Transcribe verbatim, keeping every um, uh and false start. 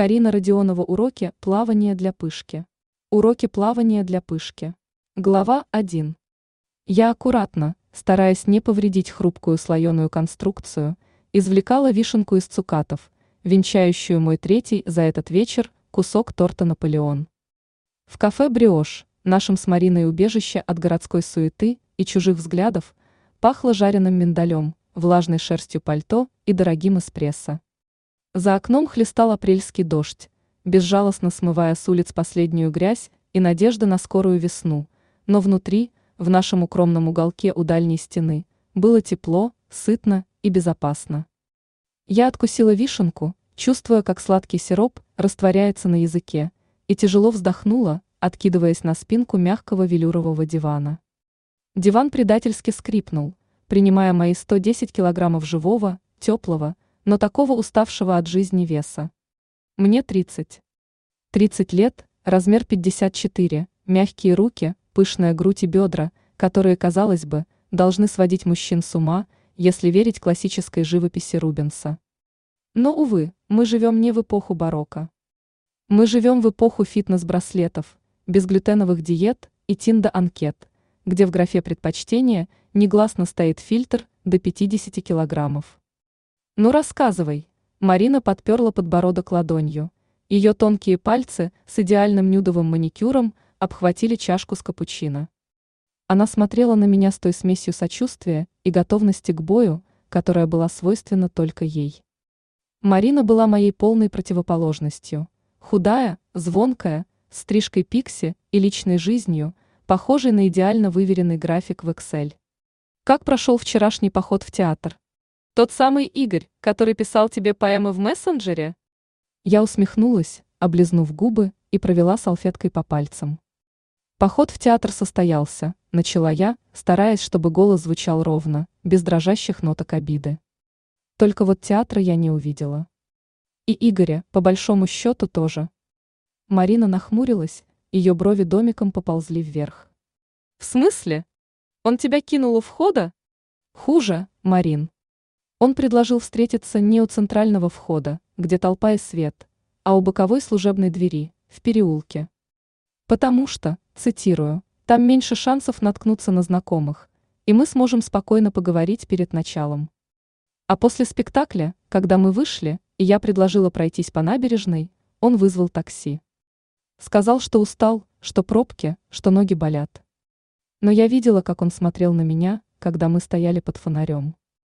Карина Родионова. Уроки плавания для пышки. Уроки плавания для пышки. Глава один. Я аккуратно, стараясь не повредить хрупкую слоеную конструкцию, извлекала вишенку из цукатов, венчающую мой третий за этот вечер кусок торта «Наполеон». В кафе «Бриош», нашем с Мариной убежище от городской суеты и чужих взглядов, пахло жареным миндалем, влажной шерстью пальто и дорогим эспрессо. За окном хлестал апрельский дождь, безжалостно смывая с улиц последнюю грязь и надежды на скорую весну, но внутри, в нашем укромном уголке у дальней стены, было тепло, сытно и безопасно. Я откусила вишенку, чувствуя, как сладкий сироп растворяется на языке, и тяжело вздохнула, откидываясь на спинку мягкого велюрового дивана. Диван предательски скрипнул, принимая мои сто десять килограммов живого, теплого, но такого уставшего от жизни веса. Мне тридцать. тридцать лет, размер пятьдесят четыре, мягкие руки, пышная грудь и бедра, которые, казалось бы, должны сводить мужчин с ума, если верить классической живописи Рубенса. Но, увы, мы живем не в эпоху барокко. Мы живем в эпоху фитнес-браслетов, безглютеновых диет и тиндер-анкет, где в графе предпочтения негласно стоит фильтр до пятидесяти килограммов. Ну рассказывай. Марина подперла подбородок ладонью. Ее тонкие пальцы с идеальным нюдовым маникюром обхватили чашку с капучино. Она смотрела на меня с той смесью сочувствия и готовности к бою, которая была свойственна только ей. Марина была моей полной противоположностью. Худая, звонкая, с стрижкой пикси и личной жизнью, похожей на идеально выверенный график в Excel. Как прошел вчерашний поход в театр? Тот самый Игорь, который писал тебе поэмы в мессенджере? Я усмехнулась, облизнув губы, и провела салфеткой по пальцам. Поход в театр состоялся, начала я, стараясь, чтобы голос звучал ровно, без дрожащих ноток обиды. Только вот театра я не увидела. И Игоря, по большому счету, тоже. Марина нахмурилась, ее брови домиком поползли вверх. В смысле? Он тебя кинул у входа? Хуже, Марин. Он предложил встретиться не у центрального входа, где толпа и свет, а у боковой служебной двери, в переулке. Потому что, цитирую, там меньше шансов наткнуться на знакомых, и мы сможем спокойно поговорить перед началом. А после спектакля, когда мы вышли, и я предложила пройтись по набережной, он вызвал такси. Сказал, что устал, что пробки, что ноги болят. Но я видела, как он смотрел на меня, когда мы стояли под фонарем.